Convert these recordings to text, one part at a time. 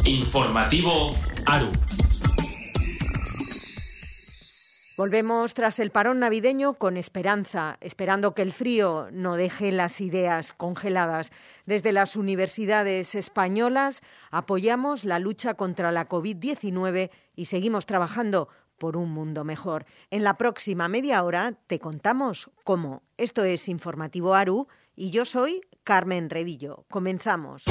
Informativo ARU. Volvemos tras el parón navideño con esperanza, esperando que el frío no deje las ideas congeladas. Desde las universidades españolas apoyamos la lucha contra la COVID-19 y seguimos trabajando por un mundo mejor. En la próxima media hora te contamos cómo. Esto es Informativo ARU y yo soy Carmen Revillo. Comenzamos.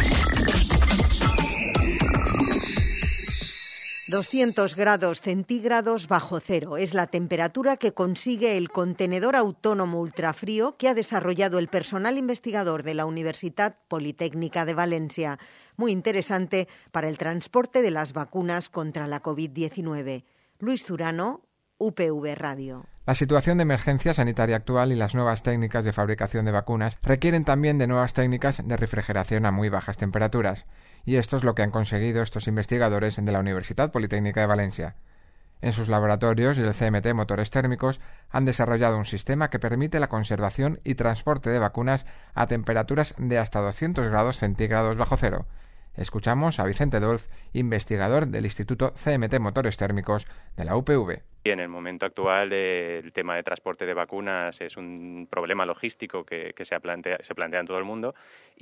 200 grados centígrados bajo cero es la temperatura que consigue el contenedor autónomo ultrafrío que ha desarrollado el personal investigador de la Universitat Politécnica de Valencia. Muy interesante para el transporte de las vacunas contra la COVID-19. Luis Zurano, UPV Radio. La situación de emergencia sanitaria actual y las nuevas técnicas de fabricación de vacunas requieren también de nuevas técnicas de refrigeración a muy bajas temperaturas. Y esto es lo que han conseguido estos investigadores de la Universitat Politécnica de Valencia. En sus laboratorios y el CMT Motores Térmicos han desarrollado un sistema que permite la conservación y transporte de vacunas a temperaturas de hasta 200 grados centígrados bajo cero. Escuchamos a Vicente Dolz, investigador del Instituto CMT Motores Térmicos de la UPV. En el momento actual el tema de transporte de vacunas es un problema logístico que se plantea en todo el mundo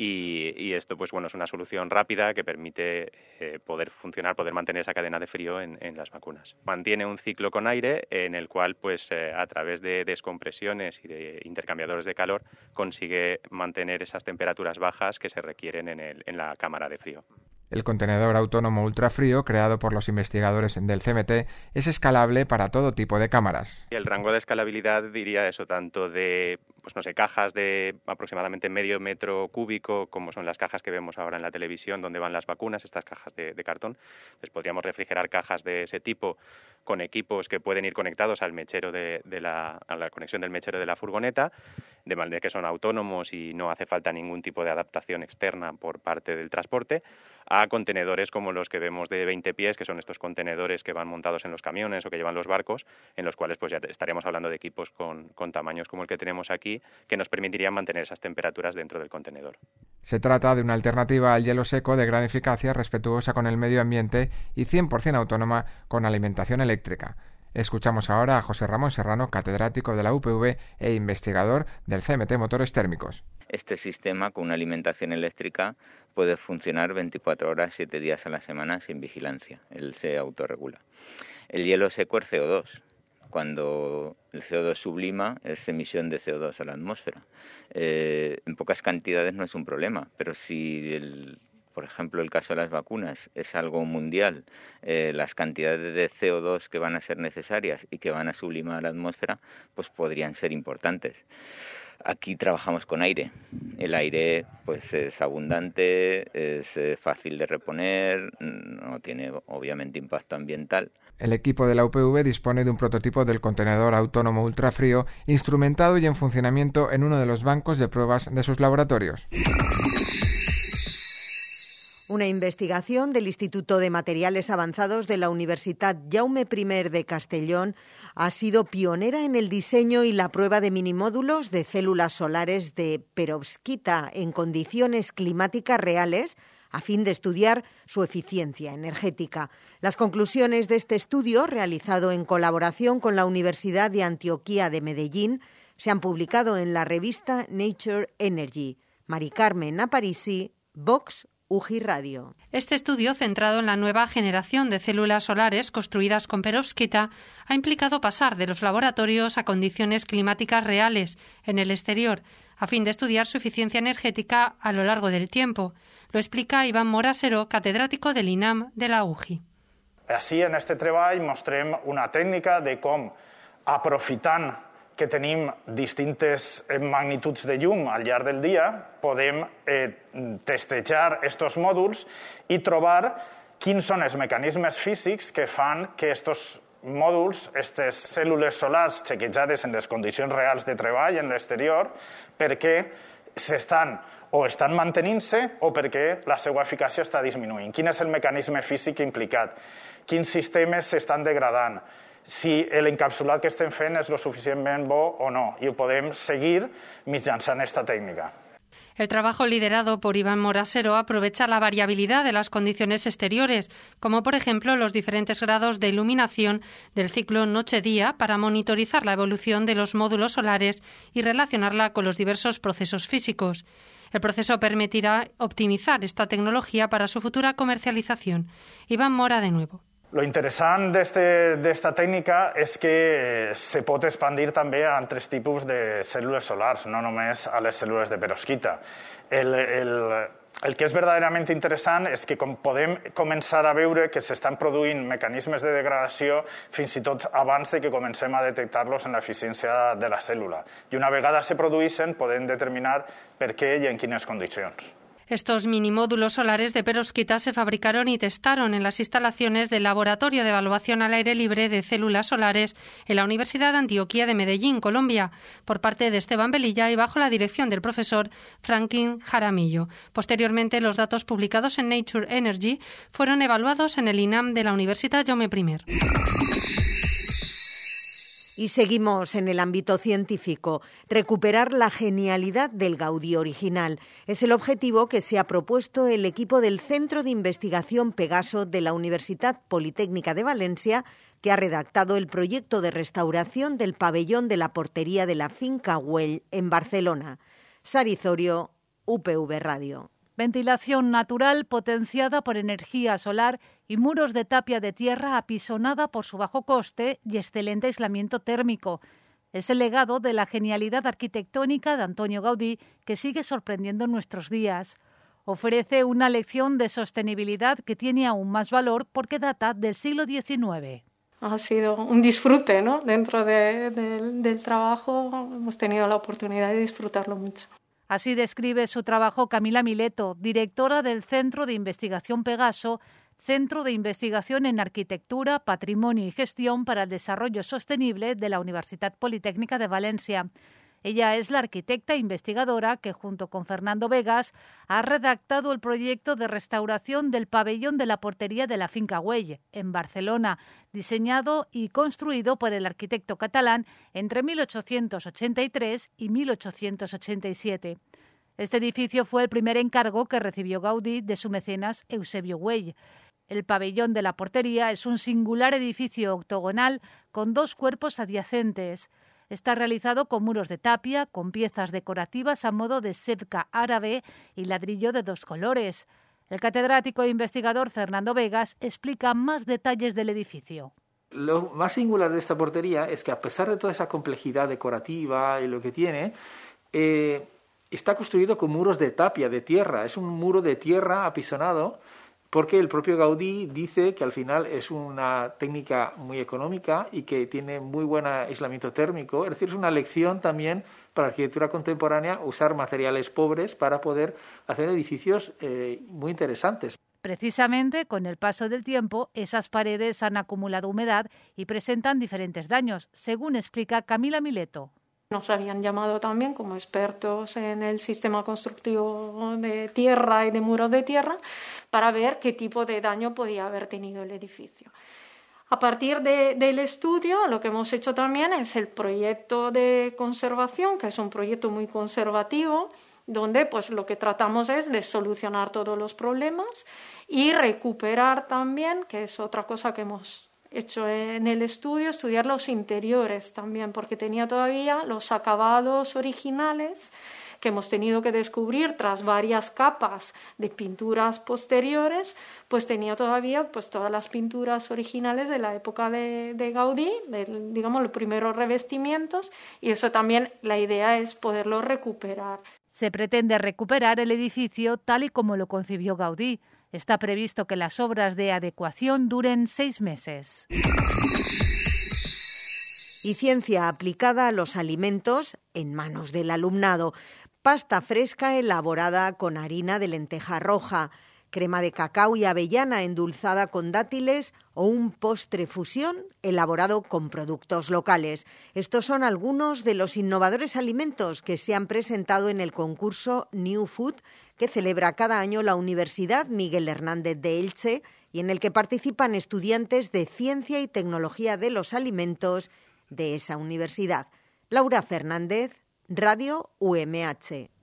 y esto pues bueno es una solución rápida que permite poder mantener esa cadena de frío en las vacunas. Mantiene un ciclo con aire en el cual pues a través de descompresiones y de intercambiadores de calor consigue mantener esas temperaturas bajas que se requieren en la cámara de frío. El contenedor autónomo ultrafrío, creado por los investigadores del CMT, es escalable para todo tipo de cámaras. El rango de escalabilidad diría eso, tanto de cajas de aproximadamente medio metro cúbico, como son las cajas que vemos ahora en la televisión, donde van las vacunas, estas cajas de cartón. Pues podríamos refrigerar cajas de ese tipo con equipos que pueden ir conectados al mechero a la conexión del mechero de la furgoneta, de manera que son autónomos y no hace falta ningún tipo de adaptación externa por parte del transporte, a contenedores como los que vemos de 20 pies, que son estos contenedores que van montados en los camiones o que llevan los barcos, en los cuales pues ya estaríamos hablando de equipos con tamaños como el que tenemos aquí, que nos permitirían mantener esas temperaturas dentro del contenedor. Se trata de una alternativa al hielo seco de gran eficacia, respetuosa con el medio ambiente y 100% autónoma con alimentación eléctrica. Escuchamos ahora a José Ramón Serrano, catedrático de la UPV e investigador del CMT Motores Térmicos. Este sistema con una alimentación eléctrica puede funcionar 24 horas, 7 días a la semana sin vigilancia. Él se autorregula. El hielo seco es CO2. Cuando el CO2 sublima es emisión de CO2 a la atmósfera. En pocas cantidades no es un problema, pero si por ejemplo, el caso de las vacunas es algo mundial, las cantidades de CO2 que van a ser necesarias y que van a sublimar a la atmósfera, pues podrían ser importantes. Aquí trabajamos con aire. El aire pues es abundante, es fácil de reponer, no tiene obviamente impacto ambiental. El equipo de la UPV dispone de un prototipo del contenedor autónomo ultrafrío instrumentado y en funcionamiento en uno de los bancos de pruebas de sus laboratorios. Una investigación del Instituto de Materiales Avanzados de la Universitat Jaume I de Castellón ha sido pionera en el diseño y la prueba de minimódulos de células solares de perovskita en condiciones climáticas reales a fin de estudiar su eficiencia energética. Las conclusiones de este estudio, realizado en colaboración con la Universidad de Antioquia de Medellín, se han publicado en la revista Nature Energy. Mari Carmen Aparici, Vox UJI Radio. Este estudio, centrado en la nueva generación de células solares construidas con perovskita, ha implicado pasar de los laboratorios a condiciones climáticas reales en el exterior, a fin de estudiar su eficiencia energética a lo largo del tiempo. Lo explica Iván Morasero, catedrático del INAM de la UJI. Així, en aquest treball mostrem una tècnica de com, aprofitant que tenim distintes magnituds de llum al llarg del dia, podem testejar aquests mòduls i trobar quins són els mecanismes físics que fan que aquests mòduls, aquestes cèl·lules solars chequejades en les condicions reals de treball en l'exterior, perquè estan mantenint-se o perquè la seva eficàcia està disminuint. Quin és el mecanisme físic implicat? Quins sistemes s'estan degradant? Si l'encapsulat que estem fent és lo suficientment bo o no, i ho podem seguir mitjançant aquesta tècnica. El trabajo liderado por Iván Morasero aprovecha la variabilidad de las condiciones exteriores, como por ejemplo los diferentes grados de iluminación del ciclo noche-día, para monitorizar la evolución de los módulos solares y relacionarla con los diversos procesos físicos. El proceso permitirá optimizar esta tecnología para su futura comercialización. Iván Mora de nuevo. Lo interessant d'esta tècnica és que se pot expandir també a altres tipus de cèl·lules solars, no només a les cèl·lules de perovskita. El que és verdaderament interessant és que podem començar a veure que s'estan produint mecanismes de degradació fins i tot abans de que comencem a detectar-los en l'eficiència de la cèl·lula. I una vegada se produeixen, podem determinar per què i en quines condicions. Estos minimódulos solares de perovskita se fabricaron y testaron en las instalaciones del Laboratorio de Evaluación al Aire Libre de Células Solares en la Universidad de Antioquia de Medellín, Colombia, por parte de Esteban Velilla y bajo la dirección del profesor Franklin Jaramillo. Posteriormente, los datos publicados en Nature Energy fueron evaluados en el INAM de la Universidad Jaume I. Y seguimos en el ámbito científico. Recuperar la genialidad del Gaudí original es el objetivo que se ha propuesto el equipo del Centro de Investigación Pegaso de la Universidad Politécnica de Valencia, que ha redactado el proyecto de restauración del pabellón de la portería de la finca Güell en Barcelona. Sari Zorio, UPV Radio. Ventilación natural potenciada por energía solar y muros de tapia de tierra apisonada por su bajo coste y excelente aislamiento térmico. Es el legado de la genialidad arquitectónica de Antonio Gaudí, que sigue sorprendiendo en nuestros días. Ofrece una lección de sostenibilidad que tiene aún más valor porque data del siglo XIX. Ha sido un disfrute, ¿no? Dentro del trabajo hemos tenido la oportunidad de disfrutarlo mucho. Así describe su trabajo Camila Mileto, directora del Centro de Investigación Pegaso, Centro de Investigación en Arquitectura, Patrimonio y Gestión para el Desarrollo Sostenible de la Universidad Politécnica de Valencia. Ella es la arquitecta investigadora que, junto con Fernando Vegas, ha redactado el proyecto de restauración del pabellón de la portería de la finca Güell, en Barcelona, diseñado y construido por el arquitecto catalán entre 1883 y 1887. Este edificio fue el primer encargo que recibió Gaudí de su mecenas Eusebio Güell. El pabellón de la portería es un singular edificio octogonal con dos cuerpos adyacentes. Está realizado con muros de tapia, con piezas decorativas a modo de sebca árabe y ladrillo de dos colores. El catedrático e investigador Fernando Vegas explica más detalles del edificio. Lo más singular de esta portería es que, a pesar de toda esa complejidad decorativa y lo que tiene, está construido con muros de tapia, de tierra. Es un muro de tierra apisonado, porque el propio Gaudí dice que al final es una técnica muy económica y que tiene muy buen aislamiento térmico. Es decir, es una lección también para la arquitectura contemporánea usar materiales pobres para poder hacer edificios muy interesantes. Precisamente, con el paso del tiempo, esas paredes han acumulado humedad y presentan diferentes daños, según explica Camila Mileto. Nos habían llamado también como expertos en el sistema constructivo de tierra y de muros de tierra para ver qué tipo de daño podía haber tenido el edificio. A partir del estudio, lo que hemos hecho también es el proyecto de conservación, que es un proyecto muy conservativo, donde pues lo que tratamos es de solucionar todos los problemas y recuperar también, que es otra cosa que hemos hecho en el estudio, estudiar los interiores también, porque tenía todavía los acabados originales que hemos tenido que descubrir tras varias capas de pinturas posteriores, pues tenía todavía pues todas las pinturas originales de la época de Gaudí, digamos los primeros revestimientos, y eso también la idea es poderlo recuperar. Se pretende recuperar el edificio tal y como lo concibió Gaudí. Está previsto que las obras de adecuación duren 6 meses. Y ciencia aplicada a los alimentos en manos del alumnado. Pasta fresca elaborada con harina de lenteja roja, crema de cacao y avellana endulzada con dátiles o un postre fusión elaborado con productos locales. Estos son algunos de los innovadores alimentos que se han presentado en el concurso New Food que celebra cada año la Universidad Miguel Hernández de Elche y en el que participan estudiantes de Ciencia y Tecnología de los Alimentos de esa universidad. Laura Fernández, Radio UMH.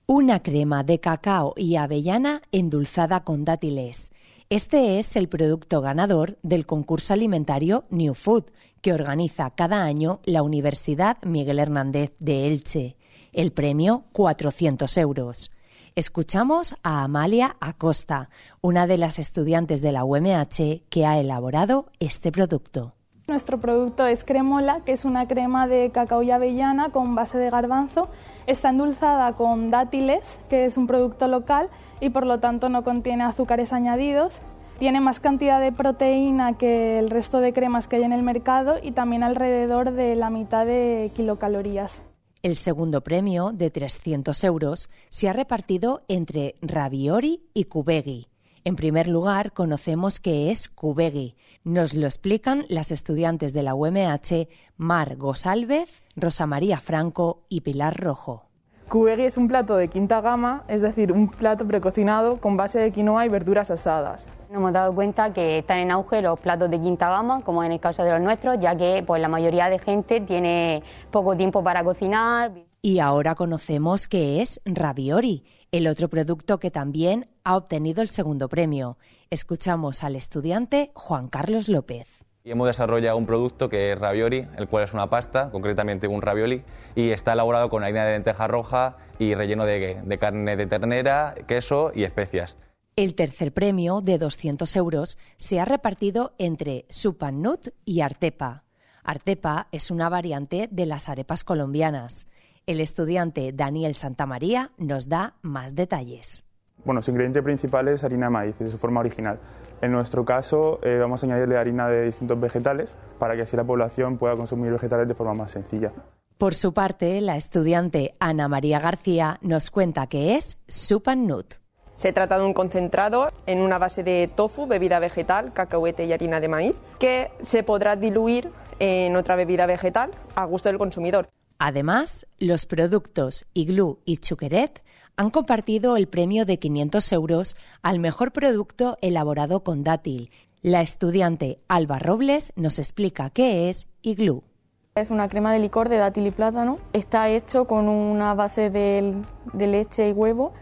Una crema de cacao y avellana endulzada con dátiles. Este es el producto ganador del concurso alimentario New Food, que organiza cada año la Universidad Miguel Hernández de Elche. El premio, 400 euros. Escuchamos a Amalia Acosta, una de las estudiantes de la UMH que ha elaborado este producto. Nuestro producto es Cremola, que es una crema de cacao y avellana con base de garbanzo. Está endulzada con dátiles, que es un producto local y por lo tanto no contiene azúcares añadidos. Tiene más cantidad de proteína que el resto de cremas que hay en el mercado y también alrededor de la mitad de kilocalorías. El segundo premio, de 300 euros, se ha repartido entre Raviori y Cubegui. En primer lugar, conocemos qué es Cubegui. Nos lo explican las estudiantes de la UMH Mar Gosálvez, Rosa María Franco y Pilar Rojo. Cubegui es un plato de quinta gama, es decir, un plato precocinado con base de quinoa y verduras asadas. Nos hemos dado cuenta que están en auge los platos de quinta gama, como en el caso de los nuestros, ya que pues, la mayoría de gente tiene poco tiempo para cocinar. Y ahora conocemos qué es Raviori, el otro producto que también ha obtenido el segundo premio. Escuchamos al estudiante Juan Carlos López. Y hemos desarrollado un producto que es Raviori, el cual es una pasta, concretamente un ravioli, y está elaborado con harina de lenteja roja y relleno de carne de ternera, queso y especias. El tercer premio, de 200 euros, se ha repartido entre Supannut y Artepa. Artepa es una variante de las arepas colombianas. El estudiante Daniel Santamaría nos da más detalles. Bueno, su ingrediente principal es harina de maíz, de su forma original. En nuestro caso vamos a añadirle harina de distintos vegetales para que así la población pueda consumir vegetales de forma más sencilla. Por su parte, la estudiante Ana María García nos cuenta qué es Supannut. Se trata de un concentrado en una base de tofu, bebida vegetal, cacahuete y harina de maíz, que se podrá diluir en otra bebida vegetal a gusto del consumidor. Además, los productos Iglú y Chuqueret han compartido el premio de 500 euros al mejor producto elaborado con dátil. La estudiante Alba Robles nos explica qué es Iglú. Es una crema de licor de dátil y plátano. Está hecho con una base de leche y huevo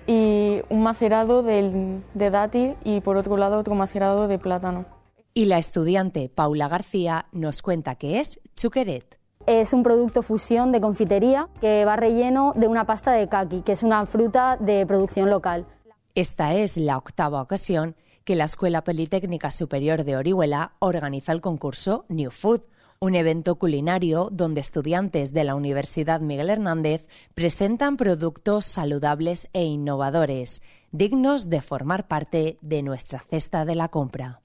y un macerado de dátil y por otro lado otro macerado de plátano. Y la estudiante Paula García nos cuenta qué es Chuqueret. Es un producto fusión de confitería que va relleno de una pasta de caqui, que es una fruta de producción local. Esta es la octava ocasión que la Escuela Politécnica Superior de Orihuela organiza el concurso New Food, un evento culinario donde estudiantes de la Universidad Miguel Hernández presentan productos saludables e innovadores, dignos de formar parte de nuestra cesta de la compra.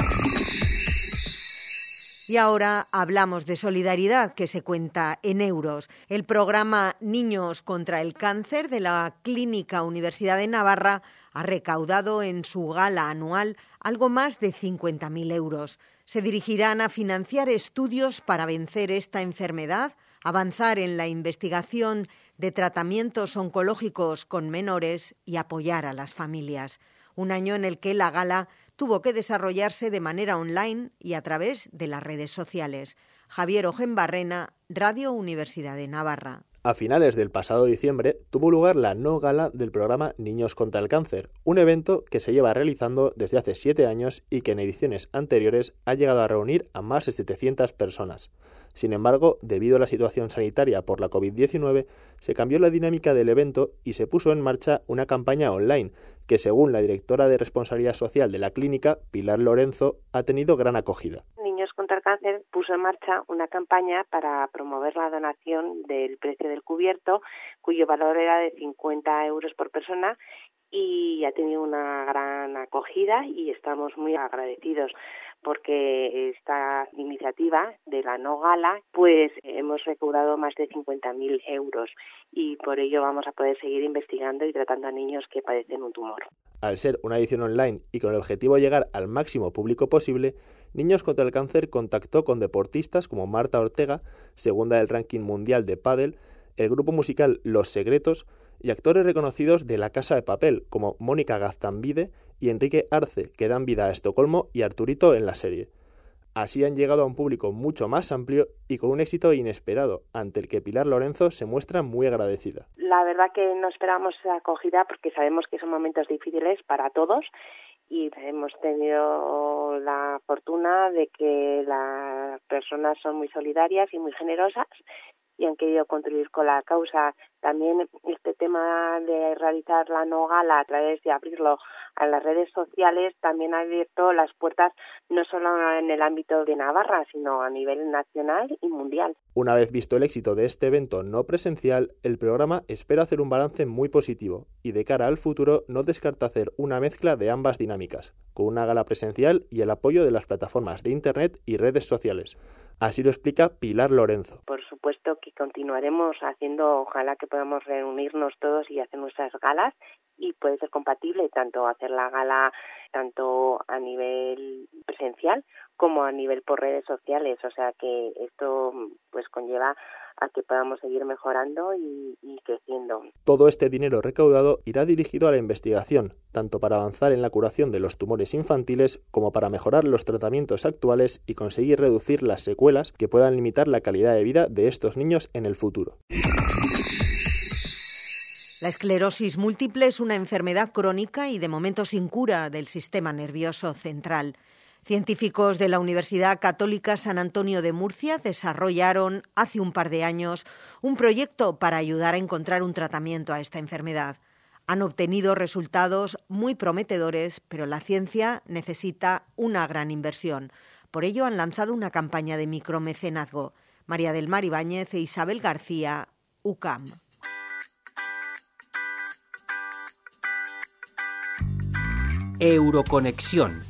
Y ahora hablamos de solidaridad, que se cuenta en euros. El programa Niños contra el Cáncer de la Clínica Universidad de Navarra ha recaudado en su gala anual algo más de 50.000 euros. Se dirigirán a financiar estudios para vencer esta enfermedad, avanzar en la investigación de tratamientos oncológicos con menores y apoyar a las familias. Un año en el que la gala tuvo que desarrollarse de manera online y a través de las redes sociales. Javier Ojenbarrena, Radio Universidad de Navarra. A finales del pasado diciembre tuvo lugar la no gala del programa Niños contra el Cáncer, un evento que se lleva realizando desde hace 7 años y que en ediciones anteriores ha llegado a reunir a más de 700 personas. Sin embargo, debido a la situación sanitaria por la COVID-19, se cambió la dinámica del evento y se puso en marcha una campaña online que, según la directora de Responsabilidad Social de la clínica, Pilar Lorenzo, ha tenido gran acogida. Niños contra el Cáncer puso en marcha una campaña para promover la donación del precio del cubierto, cuyo valor era de 50 euros por persona, y ha tenido una gran acogida y estamos muy agradecidos porque esta iniciativa de la no gala, pues hemos recaudado más de 50.000 euros y por ello vamos a poder seguir investigando y tratando a niños que padecen un tumor. Al ser una edición online y con el objetivo de llegar al máximo público posible, Niños contra el Cáncer contactó con deportistas como Marta Ortega, segunda del ranking mundial de pádel, el grupo musical Los Secretos y actores reconocidos de La Casa de Papel como Mónica Gaztambide y Enrique Arce, que dan vida a Estocolmo y Arturito en la serie. Así han llegado a un público mucho más amplio y con un éxito inesperado, ante el que Pilar Lorenzo se muestra muy agradecida. La verdad que no esperábamos esa acogida porque sabemos que son momentos difíciles para todos y hemos tenido la fortuna de que las personas son muy solidarias y muy generosas y han querido contribuir con la causa. También este tema de realizar la no gala a través de abrirlo a las redes sociales también ha abierto las puertas no solo en el ámbito de Navarra, sino a nivel nacional y mundial. Una vez visto el éxito de este evento no presencial, el programa espera hacer un balance muy positivo y de cara al futuro no descarta hacer una mezcla de ambas dinámicas, con una gala presencial y el apoyo de las plataformas de Internet y redes sociales. Así lo explica Pilar Lorenzo. Por supuesto que continuaremos haciendo, ojalá que podamos reunirnos todos y hacer nuestras galas y puede ser compatible tanto hacer la gala tanto a nivel presencial como a nivel por redes sociales, o sea que esto pues conlleva a que podamos seguir mejorando y creciendo. Todo este dinero recaudado irá dirigido a la investigación, tanto para avanzar en la curación de los tumores infantiles como para mejorar los tratamientos actuales y conseguir reducir las secuelas que puedan limitar la calidad de vida de estos niños en el futuro. La esclerosis múltiple es una enfermedad crónica y de momento sin cura del sistema nervioso central. Científicos de la Universidad Católica San Antonio de Murcia desarrollaron hace un par de años un proyecto para ayudar a encontrar un tratamiento a esta enfermedad. Han obtenido resultados muy prometedores, pero la ciencia necesita una gran inversión. Por ello han lanzado una campaña de micromecenazgo. María del Mar Ibáñez e Isabel García, UCAM. Euroconexión.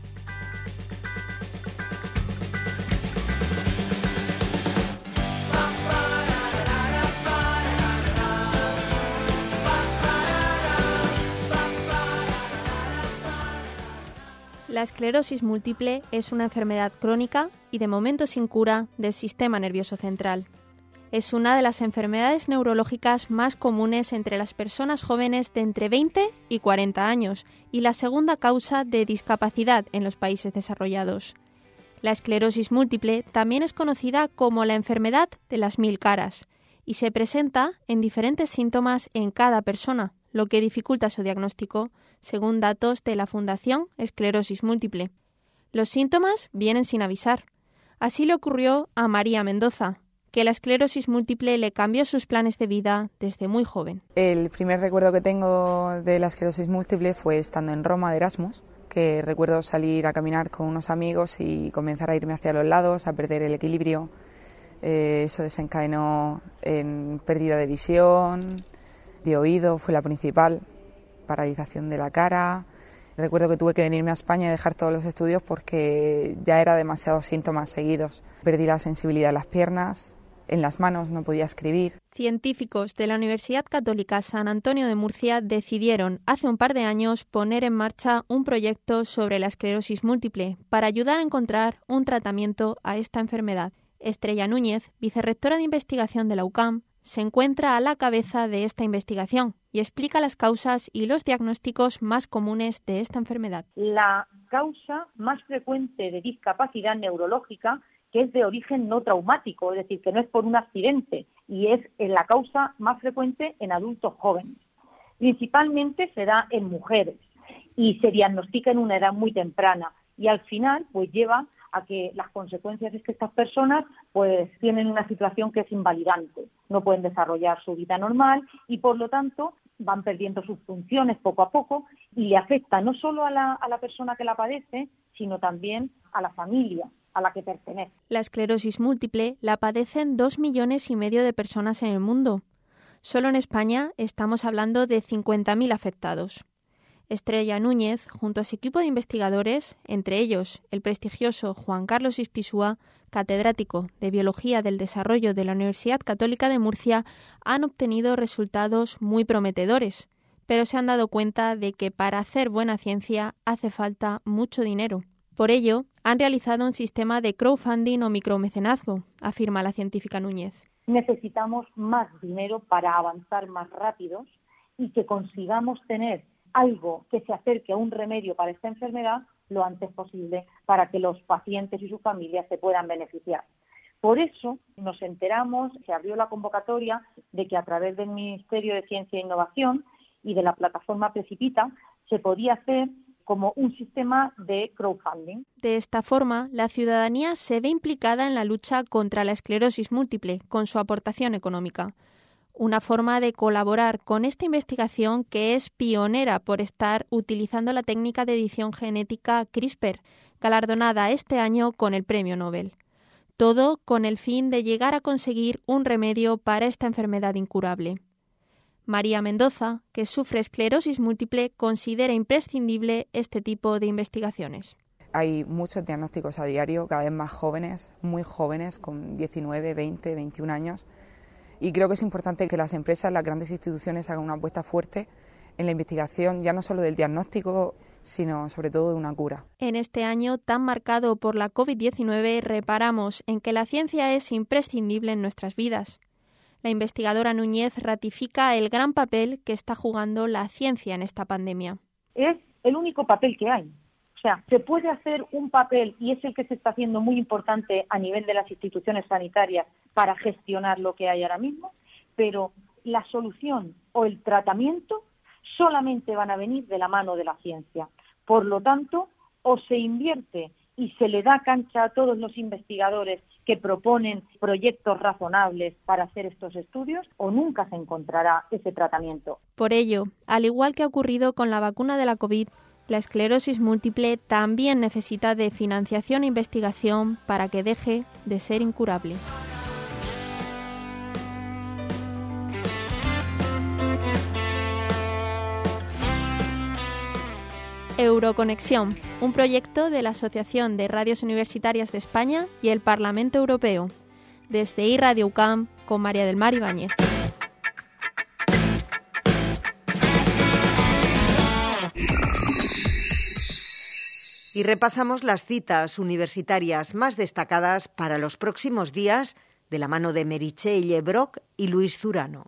La esclerosis múltiple es una enfermedad crónica y de momento sin cura del sistema nervioso central. Es una de las enfermedades neurológicas más comunes entre las personas jóvenes de entre 20 y 40 años y la segunda causa de discapacidad en los países desarrollados. La esclerosis múltiple también es conocida como la enfermedad de las 1000 caras y se presenta en diferentes síntomas en cada persona, lo que dificulta su diagnóstico, según datos de la Fundación Esclerosis Múltiple. Los síntomas vienen sin avisar. Así le ocurrió a María Mendoza, que la esclerosis múltiple le cambió sus planes de vida desde muy joven. El primer recuerdo que tengo de la esclerosis múltiple fue estando en Roma de Erasmus, que recuerdo salir a caminar con unos amigos y comenzar a irme hacia los lados, a perder el equilibrio. Eso desencadenó en pérdida de visión, de oído, fue la principal, paralización de la cara. Recuerdo que tuve que venirme a España y dejar todos los estudios porque ya era demasiados síntomas seguidos. Perdí la sensibilidad de las piernas, en las manos no podía escribir. Científicos de la Universidad Católica San Antonio de Murcia decidieron hace un par de años poner en marcha un proyecto sobre la esclerosis múltiple para ayudar a encontrar un tratamiento a esta enfermedad. Estrella Núñez, vicerrectora de investigación de la UCAM, se encuentra a la cabeza de esta investigación y explica las causas y los diagnósticos más comunes de esta enfermedad. La causa más frecuente de discapacidad neurológica, que es de origen no traumático, es decir, que no es por un accidente, y es la causa más frecuente en adultos jóvenes. Principalmente se da en mujeres y se diagnostica en una edad muy temprana y al final pues lleva a que las consecuencias es que estas personas pues tienen una situación que es invalidante, no pueden desarrollar su vida normal y por lo tanto van perdiendo sus funciones poco a poco y le afecta no solo a la persona que la padece, sino también a la familia a la que pertenece. La esclerosis múltiple la padecen 2,5 millones de personas en el mundo. Solo en España estamos hablando de 50.000 afectados. Estrella Núñez, junto a su equipo de investigadores, entre ellos el prestigioso Juan Carlos Ispizua, catedrático de Biología del Desarrollo de la Universidad Católica de Murcia, han obtenido resultados muy prometedores, pero se han dado cuenta de que para hacer buena ciencia hace falta mucho dinero. Por ello, han realizado un sistema de crowdfunding o micromecenazgo, afirma la científica Núñez. Necesitamos más dinero para avanzar más rápidos y que consigamos tener algo que se acerque a un remedio para esta enfermedad lo antes posible para que los pacientes y sus familias se puedan beneficiar. Por eso nos enteramos, se abrió la convocatoria de que a través del Ministerio de Ciencia e Innovación y de la plataforma Precipita se podía hacer como un sistema de crowdfunding. De esta forma, la ciudadanía se ve implicada en la lucha contra la esclerosis múltiple con su aportación económica. Una forma de colaborar con esta investigación que es pionera por estar utilizando la técnica de edición genética CRISPR, galardonada este año con el Premio Nobel. Todo con el fin de llegar a conseguir un remedio para esta enfermedad incurable. María Mendoza, que sufre esclerosis múltiple, considera imprescindible este tipo de investigaciones. Hay muchos diagnósticos a diario, cada vez más jóvenes, muy jóvenes, con 19, 20, 21 años. Y creo que es importante que las empresas, las grandes instituciones hagan una apuesta fuerte en la investigación, ya no solo del diagnóstico, sino sobre todo de una cura. En este año tan marcado por la COVID-19, reparamos en que la ciencia es imprescindible en nuestras vidas. La investigadora Núñez ratifica el gran papel que está jugando la ciencia en esta pandemia. Es el único papel que hay. O sea, se puede hacer un papel, y es el que se está haciendo muy importante a nivel de las instituciones sanitarias para gestionar lo que hay ahora mismo, pero la solución o el tratamiento solamente van a venir de la mano de la ciencia. Por lo tanto, o se invierte y se le da cancha a todos los investigadores que proponen proyectos razonables para hacer estos estudios, o nunca se encontrará ese tratamiento. Por ello, al igual que ha ocurrido con la vacuna de la COVID, la esclerosis múltiple también necesita de financiación e investigación para que deje de ser incurable. Euroconexión, un proyecto de la Asociación de Radios Universitarias de España y el Parlamento Europeo. Desde iRadio UCAM, con María del Mar Ibáñez. Y repasamos las citas universitarias más destacadas para los próximos días de la mano de Meritxell Brock y Luis Zurano.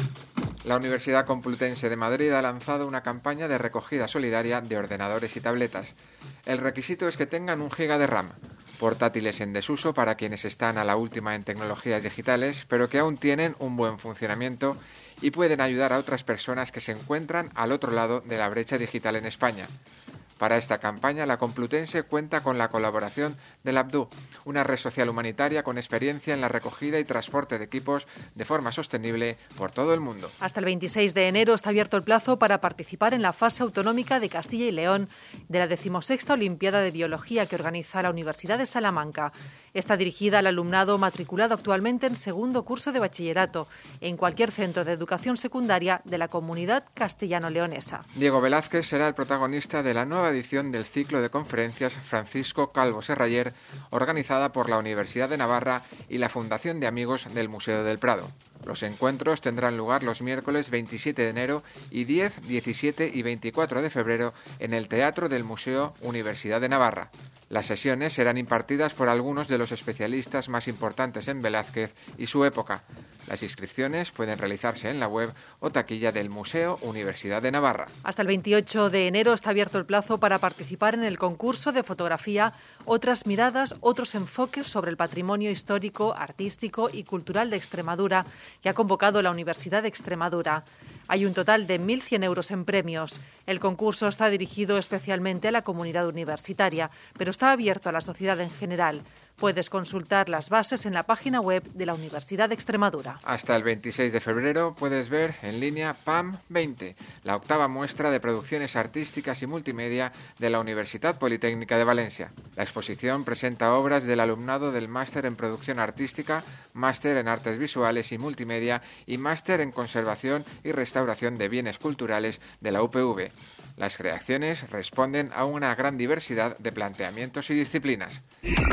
La Universidad Complutense de Madrid ha lanzado una campaña de recogida solidaria de ordenadores y tabletas. El requisito es que tengan 1 GB de RAM, portátiles en desuso para quienes están a la última en tecnologías digitales, pero que aún tienen un buen funcionamiento y pueden ayudar a otras personas que se encuentran al otro lado de la brecha digital en España. Para esta campaña, la Complutense cuenta con la colaboración del Abdu, una red social humanitaria con experiencia en la recogida y transporte de equipos de forma sostenible por todo el mundo. Hasta el 26 de enero está abierto el plazo para participar en la fase autonómica de Castilla y León de la 16ª Olimpiada de Biología que organiza la Universidad de Salamanca. Está dirigida al alumnado matriculado actualmente en segundo curso de bachillerato en cualquier centro de educación secundaria de la comunidad castellano-leonesa. Diego Velázquez será el protagonista de la nueva edición del ciclo de conferencias Francisco Calvo Serrayer, organizada por la Universidad de Navarra y la Fundación de Amigos del Museo del Prado. Los encuentros tendrán lugar los miércoles 27 de enero y 10, 17 y 24 de febrero en el Teatro del Museo Universidad de Navarra. Las sesiones serán impartidas por algunos de los especialistas más importantes en Velázquez y su época. Las inscripciones pueden realizarse en la web o taquilla del Museo Universidad de Navarra. Hasta el 28 de enero está abierto el plazo para participar en el concurso de fotografía Otras miradas, otros enfoques sobre el patrimonio histórico, artístico y cultural de Extremadura, que ha convocado la Universidad de Extremadura. Hay un total de 1.100 euros en premios. El concurso está dirigido especialmente a la comunidad universitaria, pero está abierto a la sociedad en general. Puedes consultar las bases en la página web de la Universidad de Extremadura. Hasta el 26 de febrero puedes ver en línea PAM 20, la 8ª muestra de producciones artísticas y multimedia de la Universidad Politécnica de Valencia. La exposición presenta obras del alumnado del Máster en Producción Artística, Máster en Artes Visuales y Multimedia y Máster en Conservación y Restauración de Bienes Culturales de la UPV. Las creaciones responden a una gran diversidad de planteamientos y disciplinas.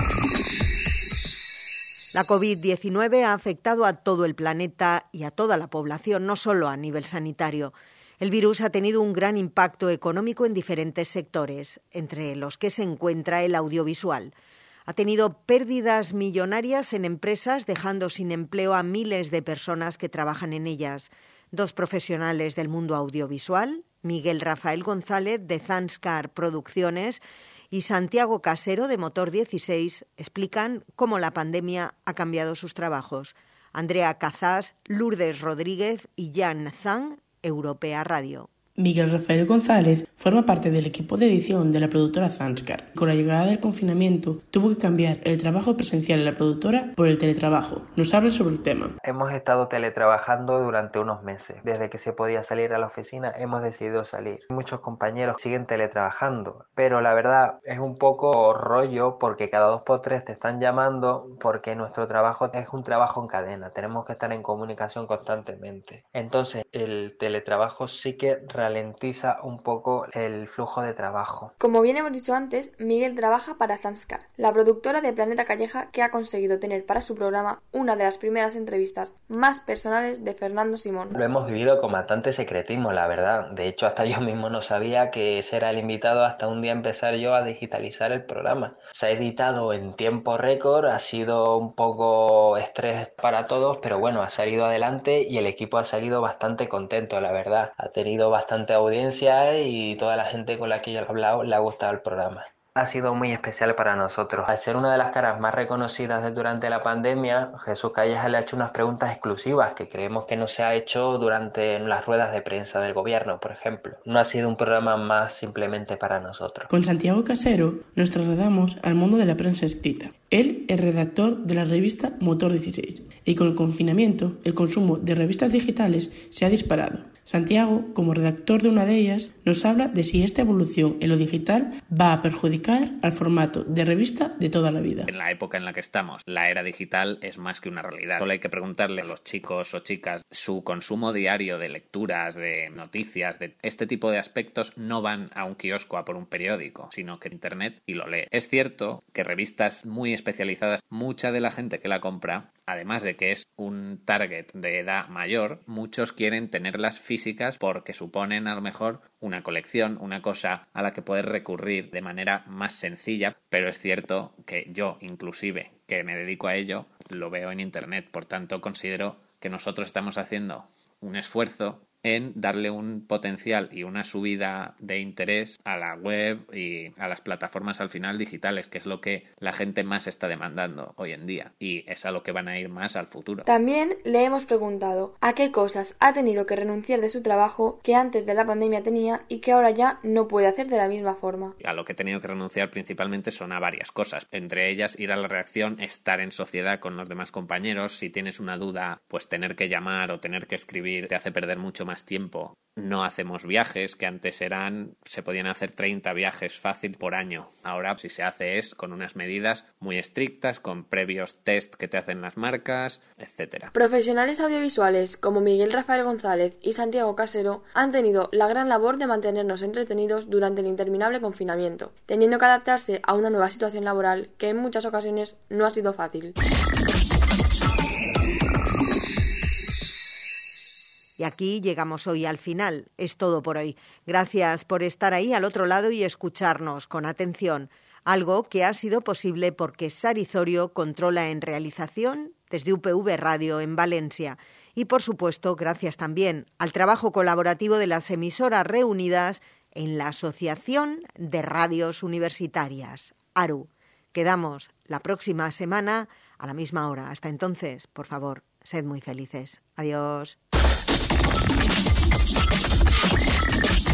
La COVID-19 ha afectado a todo el planeta y a toda la población, no solo a nivel sanitario. El virus ha tenido un gran impacto económico en diferentes sectores, entre los que se encuentra el audiovisual. Ha tenido pérdidas millonarias en empresas, dejando sin empleo a miles de personas que trabajan en ellas. 2 profesionales del mundo audiovisual, Miguel Rafael González, de Zanscar Producciones, y Santiago Casero, de Motor 16, explican cómo la pandemia ha cambiado sus trabajos. Andrea Cazás, Lourdes Rodríguez y Jan Zhang, Europea Radio. Miguel Rafael González forma parte del equipo de edición de la productora Zanskar. Con la llegada del confinamiento, tuvo que cambiar el trabajo presencial en la productora por el teletrabajo. Nos habla sobre el tema. Hemos estado teletrabajando durante unos meses. Desde que se podía salir a la oficina, hemos decidido salir. Muchos compañeros siguen teletrabajando, pero la verdad es un poco rollo porque cada 2x3 te están llamando porque nuestro trabajo es un trabajo en cadena. Tenemos que estar en comunicación constantemente. Entonces, el teletrabajo sí que ralentiza un poco el flujo de trabajo. Como bien hemos dicho antes, Miguel trabaja para Zanskar, la productora de Planeta Calleja, que ha conseguido tener para su programa una de las primeras entrevistas más personales de Fernando Simón. Lo hemos vivido con bastante secretismo, la verdad. De hecho, hasta yo mismo no sabía que ese era el invitado hasta un día empezar yo a digitalizar el programa. Se ha editado en tiempo récord, ha sido un poco estrés para todos, pero bueno, ha salido adelante y el equipo ha salido bastante contento, la verdad. Ha tenido bastante audiencia y toda la gente con la que yo he hablado le ha gustado el programa. Ha sido muy especial para nosotros. Al ser una de las caras más reconocidas durante la pandemia, Jesús Calleja le ha hecho unas preguntas exclusivas que creemos que no se ha hecho durante las ruedas de prensa del gobierno, por ejemplo. No ha sido un programa más simplemente para nosotros. Con Santiago Casero nos trasladamos al mundo de la prensa escrita. Él es redactor de la revista Motor 16 y con el confinamiento el consumo de revistas digitales se ha disparado. Santiago, como redactor de una de ellas, nos habla de si esta evolución en lo digital va a perjudicar al formato de revista de toda la vida. En la época en la que estamos, la era digital es más que una realidad. Solo hay que preguntarle a los chicos o chicas su consumo diario de lecturas, de noticias, de este tipo de aspectos no van a un kiosco a por un periódico, sino que en internet y lo lee. Es cierto que revistas muy especializadas, mucha de la gente que la compra, además de que es un target de edad mayor, muchos quieren tenerlas físicas porque suponen a lo mejor una colección, una cosa a la que poder recurrir de manera más sencilla, pero es cierto que yo, inclusive, que me dedico a ello, lo veo en internet. Por tanto, considero que nosotros estamos haciendo un esfuerzo en darle un potencial y una subida de interés a la web y a las plataformas al final digitales, que es lo que la gente más está demandando hoy en día y es a lo que van a ir más al futuro. También le hemos preguntado a qué cosas ha tenido que renunciar de su trabajo que antes de la pandemia tenía y que ahora ya no puede hacer de la misma forma. A lo que he tenido que renunciar principalmente son a varias cosas, entre ellas ir a la redacción, estar en sociedad con los demás compañeros. Si tienes una duda, pues tener que llamar o tener que escribir te hace perder mucho más tiempo. No hacemos viajes, que antes se podían hacer 30 viajes fácil por año. Ahora si se hace es con unas medidas muy estrictas, con previos test que te hacen las marcas, etcétera. Profesionales audiovisuales como Miguel Rafael González y Santiago Casero han tenido la gran labor de mantenernos entretenidos durante el interminable confinamiento, teniendo que adaptarse a una nueva situación laboral que en muchas ocasiones no ha sido fácil. Y aquí llegamos hoy al final. Es todo por hoy. Gracias por estar ahí al otro lado y escucharnos con atención. Algo que ha sido posible porque Sari Zorio controla en realización desde UPV Radio en Valencia. Y por supuesto, gracias también al trabajo colaborativo de las emisoras reunidas en la Asociación de Radios Universitarias, ARU. Quedamos la próxima semana a la misma hora. Hasta entonces, por favor, sed muy felices. Adiós.